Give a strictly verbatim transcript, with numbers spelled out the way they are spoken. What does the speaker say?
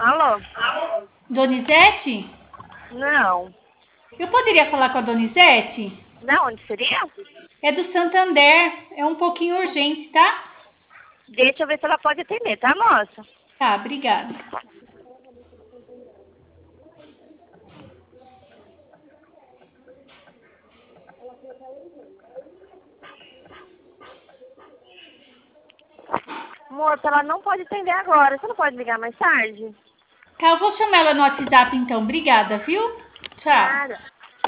Alô? Donizete? Não. Eu poderia falar com a Donizete? Não, onde seria? É do Santander. É um pouquinho urgente, tá? Deixa eu ver se ela pode atender, tá, moça? Tá, obrigada. Moça, ela não pode atender agora. Você não pode ligar mais tarde? Tá, eu vou chamar ela no WhatsApp então. Obrigada, viu? Tchau. Nada.